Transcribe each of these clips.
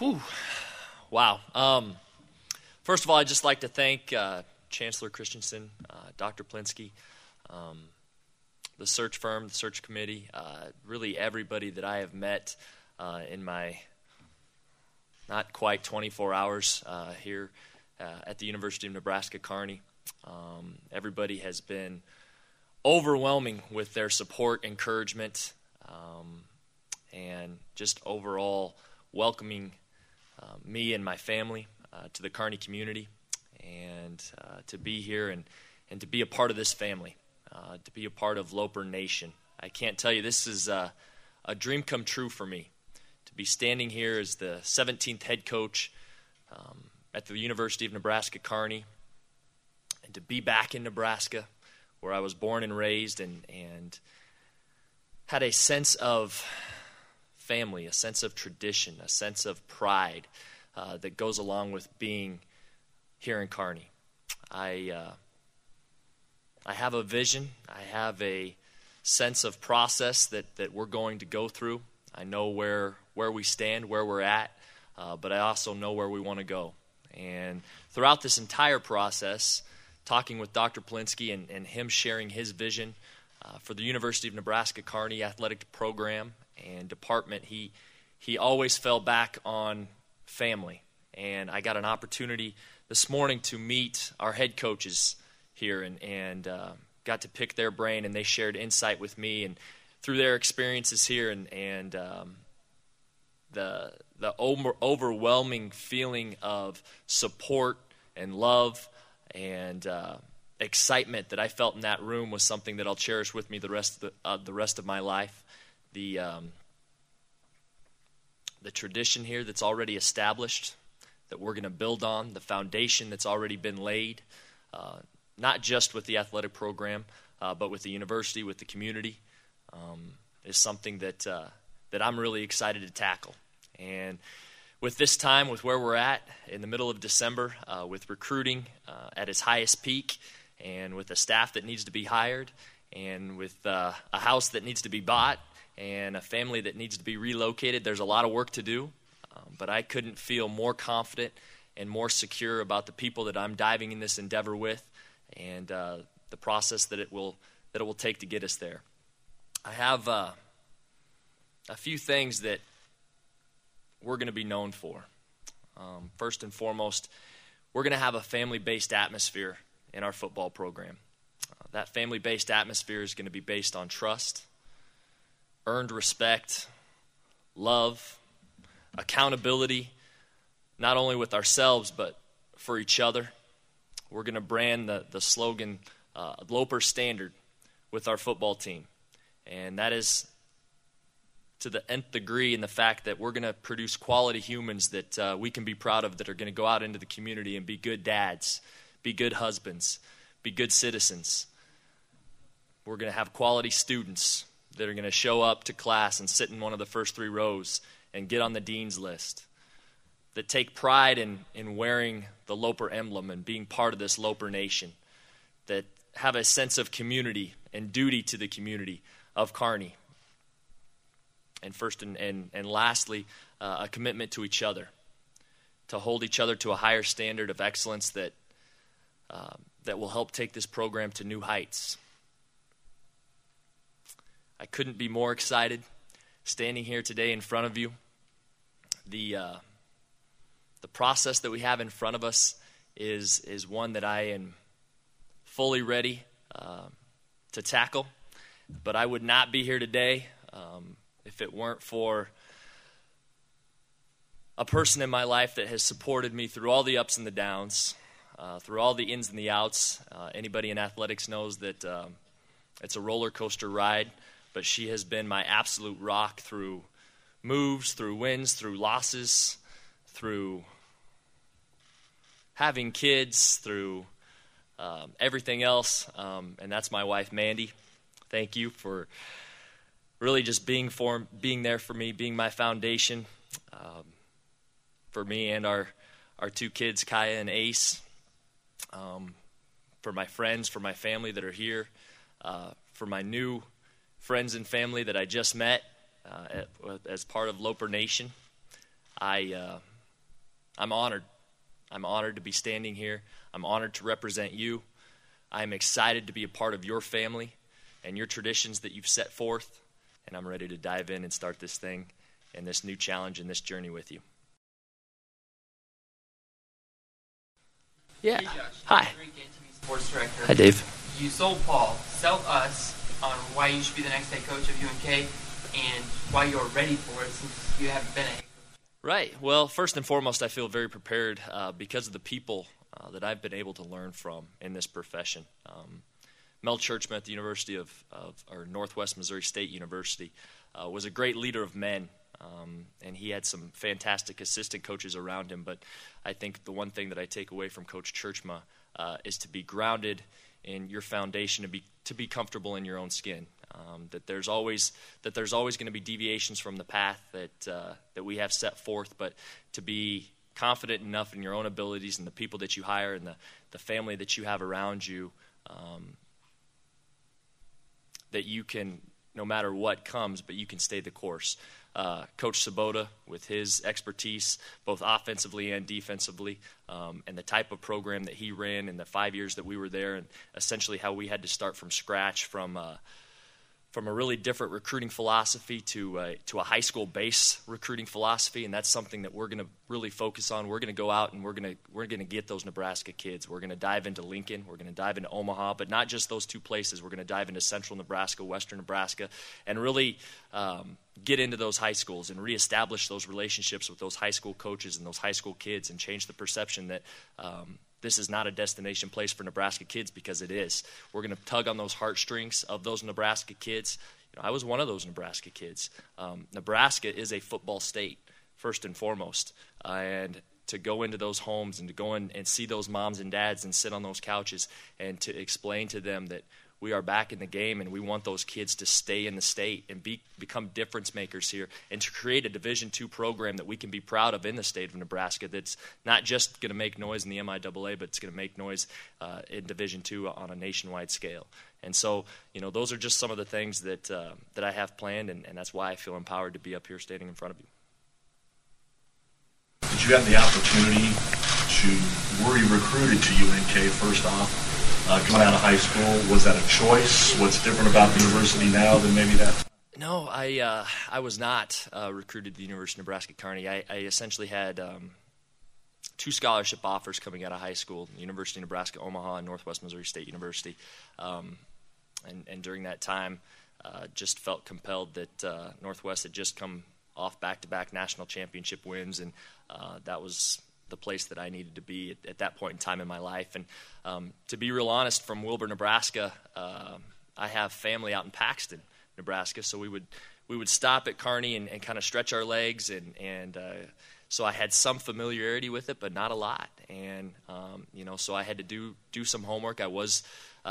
Whew. Wow. First of all, I'd just like to thank Chancellor Christensen, Dr. Plinsky, the search firm, the search committee, really everybody that I have met in my not quite 24 hours here at the University of Nebraska-Kearney. Everybody has been overwhelming with their support, encouragement, and just overall welcoming me and my family to the Kearney community, and to be here and to be a part of this family, to be a part of Loper Nation. I can't tell you, this is a dream come true for me, to be standing here as the 17th head coach at the University of Nebraska-Kearney, and to be back in Nebraska, where I was born and raised, and had a sense of family, a sense of tradition, a sense of pride that goes along with being here in Kearney. I have a vision. I have a sense of process that we're going to go through. I know where we stand, where we're at, but I also know where we want to go. And throughout this entire process, talking with Dr. Plinsky and him sharing his vision for the University of Nebraska-Kearney athletic program and department, he always fell back on family. And I got an opportunity this morning to meet our head coaches here and got to pick their brain, and they shared insight with me and through their experiences here and the overwhelming feeling of support and love and excitement that I felt in that room was something that I'll cherish with me the rest of my life. The tradition here that's already established, that we're going to build on, the foundation that's already been laid, not just with the athletic program, but with the university, with the community, is something that I'm really excited to tackle. And with this time, with where we're at in the middle of December, with recruiting at its highest peak, and with a staff that needs to be hired, and with a house that needs to be bought, and a family that needs to be relocated, there's a lot of work to do. But I couldn't feel more confident and more secure about the people that I'm diving in this endeavor with, and the process that it will take to get us there. I have a few things that we're going to be known for. First and foremost, we're going to have a family-based atmosphere in our football program. That family-based atmosphere is going to be based on trust, earned respect, love, accountability, not only with ourselves but for each other. We're going to brand the slogan Loper Standard with our football team, and that is to the nth degree in the fact that we're going to produce quality humans that we can be proud of, that are going to go out into the community and be good dads, be good husbands, be good citizens. We're going to have quality students that are going to show up to class and sit in one of the first 3 rows and get on the dean's list, that take pride in wearing the Loper emblem and being part of this Loper Nation, that have a sense of community and duty to the community of Kearney. And first and lastly, a commitment to each other, to hold each other to a higher standard of excellence that will help take this program to new heights. I couldn't be more excited standing here today in front of you. The process that we have in front of us is one that I am fully ready to tackle, but I would not be here today if it weren't for a person in my life that has supported me through all the ups and the downs, through all the ins and the outs. Anybody in athletics knows that it's a roller coaster ride, but she has been my absolute rock through moves, through wins, through losses, through having kids, through everything else, and that's my wife, Mandy. Thank you for really just being there for me, being my foundation for me and our 2 kids, Kaya and Ace, for my friends, for my family that are here, for my new friends and family that I just met as part of Loper Nation. I I'm honored. I'm honored to be standing here. I'm honored to represent you. I'm excited to be a part of your family and your traditions that you've set forth, and I'm ready to dive in and start this thing and this new challenge and this journey with you. Yeah. Hey Josh, Hi. Great Game TV Sports Director. Hi, Dave. You sold Paul. Sell us on why you should be the next head coach of UNK and why you're ready for it since you haven't been a head coach. Right. Well, first and foremost, I feel very prepared because of the people that I've been able to learn from in this profession. Mel Churchman at the University of Northwest Missouri State University was a great leader of men, and he had some fantastic assistant coaches around him. But I think the one thing that I take away from Coach Churchman is to be grounded in your foundation, to be comfortable in your own skin. That there's always going to be deviations from the path that we have set forth, but to be confident enough in your own abilities and the people that you hire and the family that you have around you, that you can, no matter what comes, but you can stay the course. Coach Sabota, with his expertise, both offensively and defensively, and the type of program that he ran in the 5 years that we were there, and essentially how we had to start from scratch from a really different recruiting philosophy to a high school base recruiting philosophy, and that's something that we're going to really focus on. We're going to go out and we're going to get those Nebraska kids. We're going to dive into Lincoln. We're going to dive into Omaha, but not just those two places. We're going to dive into central Nebraska, western Nebraska, and really get into those high schools and reestablish those relationships with those high school coaches and those high school kids and change the perception that this is not a destination place for Nebraska kids, because it is. We're going to tug on those heartstrings of those Nebraska kids. I was one of those Nebraska kids. Nebraska is a football state, first and foremost. And to go into those homes and to go in and see those moms and dads and sit on those couches and to explain to them that we are back in the game and we want those kids to stay in the state and become difference makers here, and to create a Division II program that we can be proud of in the state of Nebraska, that's not just going to make noise in the MIAA, but it's going to make noise in Division II on a nationwide scale. And so, those are just some of the things that I have planned, and that's why I feel empowered to be up here standing in front of you. Did you have the opportunity were you recruited to UNK first off? Coming out of high school, was that a choice? What's different about the university now than maybe that? No, I was not recruited to the University of Nebraska-Kearney. I essentially had two scholarship offers coming out of high school, the University of Nebraska-Omaha and Northwest Missouri State University. And during that time, just felt compelled that Northwest had just come off back-to-back national championship wins, and that was the place that I needed to be at that point in time in my life. And to be real honest, from Wilbur, Nebraska, I have family out in Paxton, Nebraska, so we would stop at Kearney and kind of stretch our legs, and so I had some familiarity with it, but not a lot. And so I had to do some homework. I was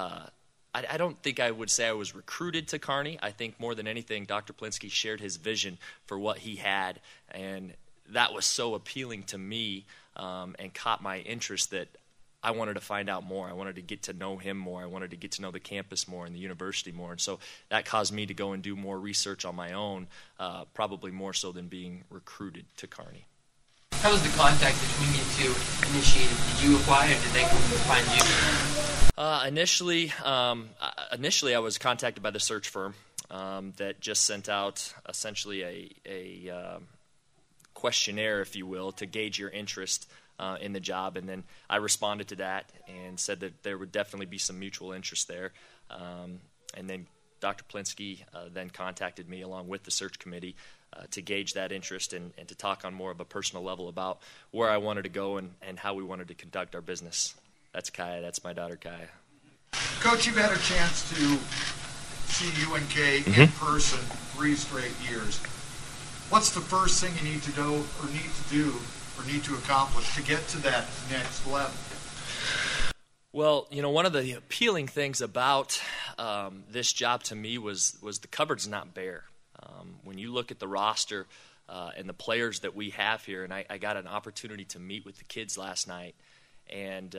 I don't think I would say I was recruited to Kearney. I think more than anything, Dr. Plinsky shared his vision for what he had, and that was so appealing to me and caught my interest that I wanted to find out more. I wanted to get to know him more. I wanted to get to know the campus more and the university more. And so that caused me to go and do more research on my own, probably more so than being recruited to Kearney. How was the contact between you two initiated? Did you apply, or did they come to find you? Initially, I was contacted by the search firm that just sent out essentially a questionnaire, if you will, to gauge your interest in the job, and then I responded to that and said that there would definitely be some mutual interest there. And then Dr. Plinsky then contacted me along with the search committee to gauge that interest and to talk on more of a personal level about where I wanted to go and how we wanted to conduct our business. That's Kaya. That's my daughter, Kaya. Coach, you've had a chance to see UNK in person 3 straight years. What's the first thing you need to do or need to accomplish to get to that next level? Well, one of the appealing things about this job to me was the cupboard's not bare. When you look at the roster and the players that we have here, and I got an opportunity to meet with the kids last night, and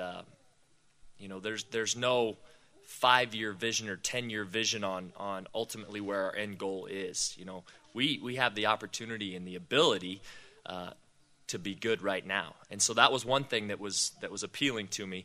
there's no 5-year vision or 10-year vision on ultimately where our end goal is. We have the opportunity and the ability to be good right now. And so that was one thing that was appealing to me.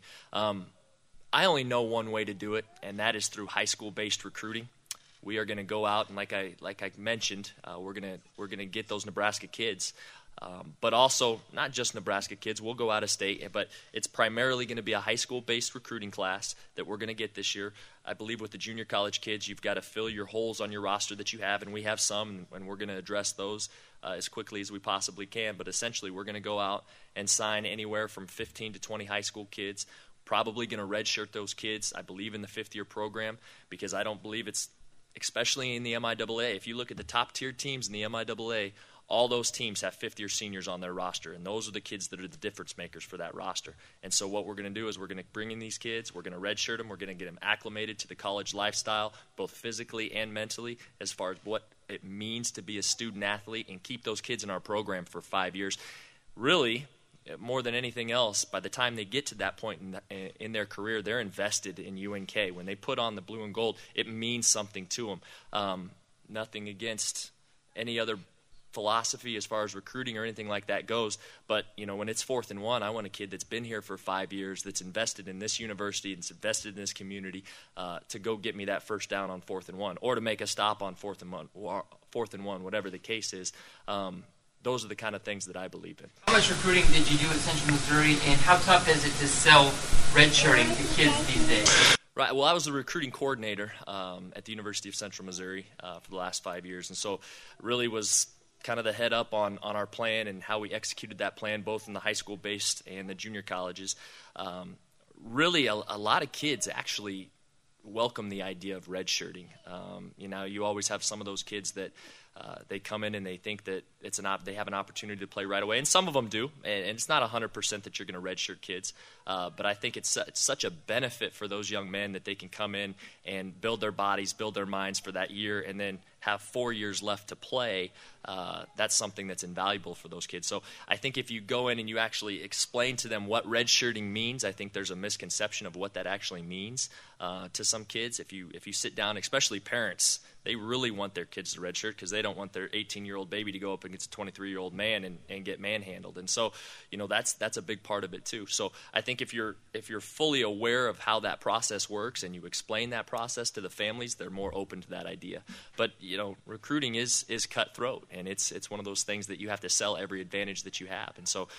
I only know one way to do it, and that is through high school-based recruiting. We are going to go out and, like I mentioned, we're going to get those Nebraska kids, but also not just Nebraska kids. We'll go out of state, but it's primarily going to be a high school-based recruiting class that we're going to get this year. I believe with the junior college kids, you've got to fill your holes on your roster that you have, and we have some, and we're going to address those as quickly as we possibly can. But essentially, we're going to go out and sign anywhere from 15 to 20 high school kids. Probably going to redshirt those kids, I believe, in the fifth-year program, because I don't believe it's, especially in the MIAA. If you look at the top-tier teams in the MIAA, all those teams have fifth-year seniors on their roster, and those are the kids that are the difference makers for that roster. And so what we're going to do is we're going to bring in these kids, we're going to redshirt them, we're going to get them acclimated to the college lifestyle, both physically and mentally, as far as what it means to be a student-athlete, and keep those kids in our program for 5 years. Really, more than anything else, by the time they get to that point in their career, they're invested in UNK. When they put on the blue and gold, it means something to them. Nothing against any other philosophy as far as recruiting or anything like that goes, but when it's 4th and 1, I want a kid that's been here for 5 years, that's invested in this university, that's invested in this community, to go get me that first down on 4th and 1, or to make a stop on 4th and 1, whatever the case is. Those are the kind of things that I believe in. How much recruiting did you do at Central Missouri, and how tough is it to sell redshirting to kids these days? Right. Well, I was the recruiting coordinator at the University of Central Missouri for the last 5 years, and so really was kind of the head up on our plan and how we executed that plan, both in the high school-based and the junior colleges. Really, a lot of kids actually welcome the idea of redshirting. You always have some of those kids that they come in and they think that they have an opportunity to play right away, and some of them do. And it's not 100% that you're going to redshirt kids, but I think it's such a benefit for those young men that they can come in and build their bodies, build their minds for that year, and then have 4 years left to play. That's something that's invaluable for those kids. So I think if you go in and you actually explain to them what redshirting means, I think there's a misconception of what that actually means to some kids. If you sit down, especially parents, they really want their kids to redshirt because they don't want their 18-year-old baby to go up against a 23-year-old man and get manhandled. And so, that's a big part of it too. So I think if you're fully aware of how that process works and you explain that process to the families, they're more open to that idea. But recruiting is cutthroat, and it's one of those things that you have to sell every advantage that you have. And so,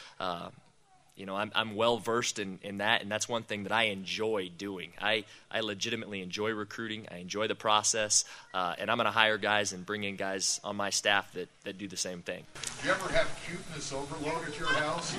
I'm well versed in that, and that's one thing that I enjoy doing. I legitimately enjoy recruiting. I enjoy the process, and I'm going to hire guys and bring in guys on my staff that do the same thing. Do you ever have cuteness overload at your house?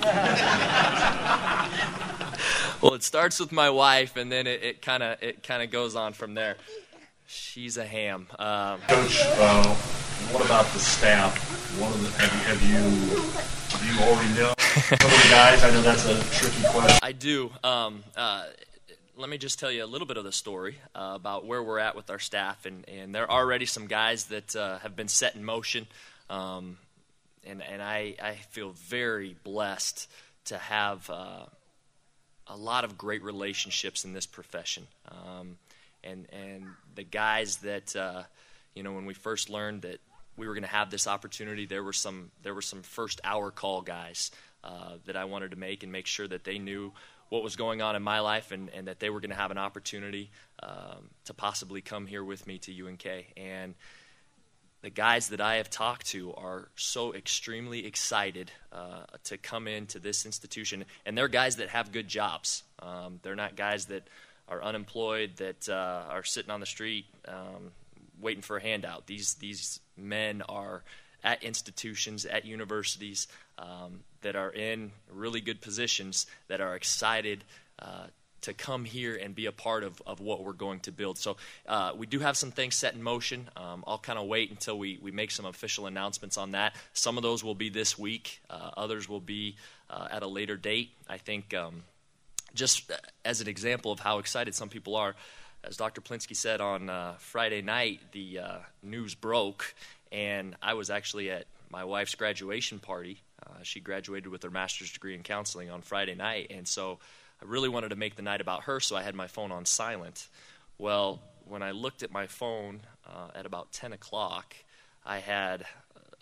Well, it starts with my wife, and then it kind of goes on from there. She's a ham. Coach, what about the staff? Have you already know some of the guys? I know that's a tricky question. I do. Let me just tell you a little bit of the story about where we're at with our staff, and there are already some guys that have been set in motion, and I feel very blessed to have a lot of great relationships in this profession. And the guys that when we first learned that we were going to have this opportunity, there were some first hour call guys that I wanted to make sure that they knew what was going on in my life and that they were going to have an opportunity to possibly come here with me to UNK. And the guys that I have talked to are so extremely excited to come into this institution, and they're guys that have good jobs. They're not guys that are unemployed, that are sitting on the street waiting for a handout. These men are at institutions, at universities, that are in really good positions, that are excited to come here and be a part of what we're going to build. So we do have some things set in motion. I'll kind of wait until we make some official announcements on that. Some of those will be this week. Others will be at a later date. I think just as an example of how excited some people are, as Dr. Plinsky said on Friday night, the news broke, and I was actually at my wife's graduation party. She graduated with her master's degree in counseling on Friday night, and so I really wanted to make the night about her, so I had my phone on silent. Well, when I looked at my phone at about 10 o'clock, I had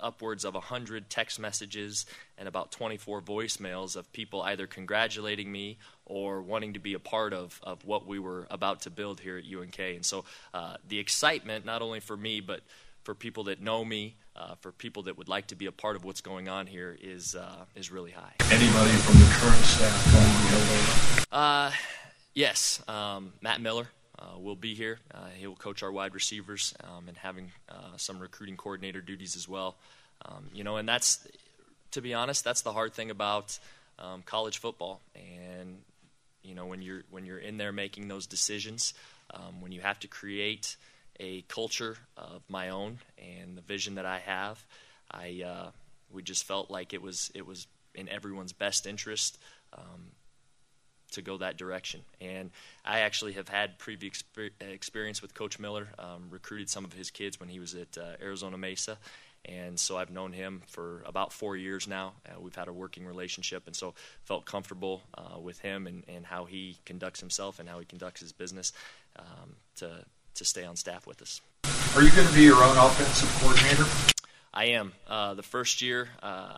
upwards of 100 text messages and about 24 voicemails of people either congratulating me or wanting to be a part of what we were about to build here at UNK. And so the excitement, not only for me, but for people that know me, for people that would like to be a part of what's going on here is really high. Anybody from the current staff going to be held over? Yes, Matt Miller will be here. He will coach our wide receivers and having some recruiting coordinator duties as well. And that's, to be honest, that's the hard thing about college football. And when you're in there making those decisions, when you have to create a culture of my own and the vision that I have, we just felt like it was in everyone's best interest to go that direction. And I actually have had previous experience with Coach Miller, recruited some of his kids when he was at Arizona Mesa, and so I've known him for about 4 years now. We've had a working relationship, and so felt comfortable with him and how he conducts himself and how he conducts his business to stay on staff with us. Are you going to be your own offensive coordinator? I am. The first year,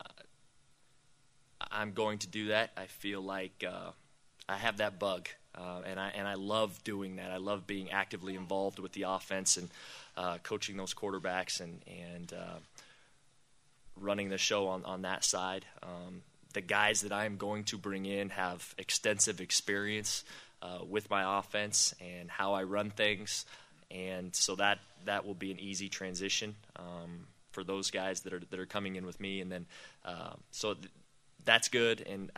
I'm going to do that. I feel like I have that bug, and I love doing that. I love being actively involved with the offense and coaching those quarterbacks and running the show on that side. The guys that I am going to bring in have extensive experience with my offense and how I run things, and so that will be an easy transition for those guys that are coming in with me. And then that's good, and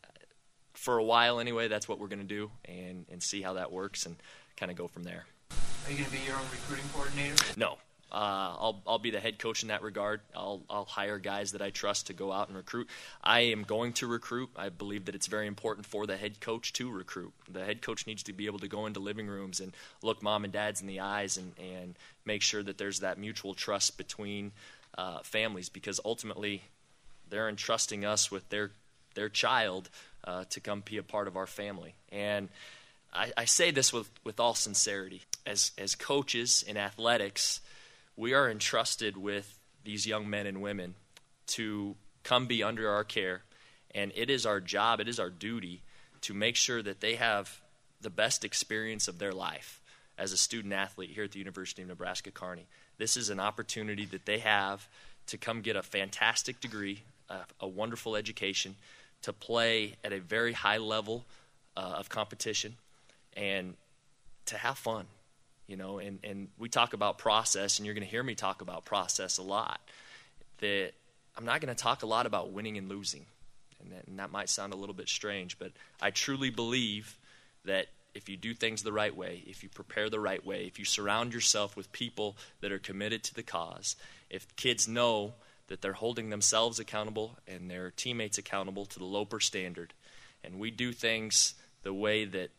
for a while anyway, that's what we're going to do and see how that works and kind of go from there. Are you going to be your own recruiting coordinator? No. I'll be the head coach in that regard. I'll hire guys that I trust to go out and recruit. I am going to recruit. I believe that it's very important for the head coach to recruit. The head coach needs to be able to go into living rooms and look mom and dads in the eyes and make sure that there's that mutual trust between families, because ultimately they're entrusting us with their child to come be a part of our family. And I say this with all sincerity. As coaches in athletics, we are entrusted with these young men and women to come be under our care, and it is our job, it is our duty to make sure that they have the best experience of their life as a student athlete here at the University of Nebraska-Kearney. This is an opportunity that they have to come get a fantastic degree, a wonderful education, to play at a very high level of competition, and to have fun, and we talk about process, and you're going to hear me talk about process a lot. That I'm not going to talk a lot about winning and losing, and that might sound a little bit strange, but I truly believe that if you do things the right way, if you prepare the right way, if you surround yourself with people that are committed to the cause, if kids know that they're holding themselves accountable and their teammates accountable to the Loper standard, and we do things the way that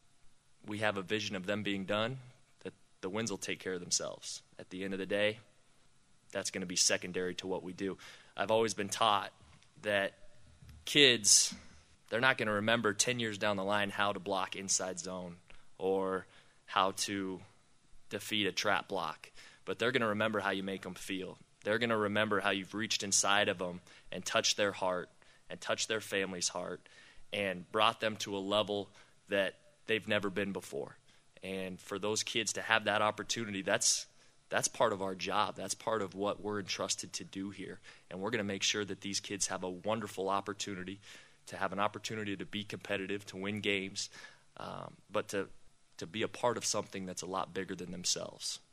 we have a vision of them being done, that the wins will take care of themselves. At the end of the day, that's going to be secondary to what we do. I've always been taught that kids, they're not going to remember 10 years down the line how to block inside zone or how to defeat a trap block, but they're going to remember how you make them feel. They're going to remember how you've reached inside of them and touched their heart and touched their family's heart and brought them to a level that they've never been before. And for those kids to have that opportunity, that's part of our job. That's part of what we're entrusted to do here. And we're going to make sure that these kids have a wonderful opportunity, to have an opportunity to be competitive, to win games, but to be a part of something that's a lot bigger than themselves.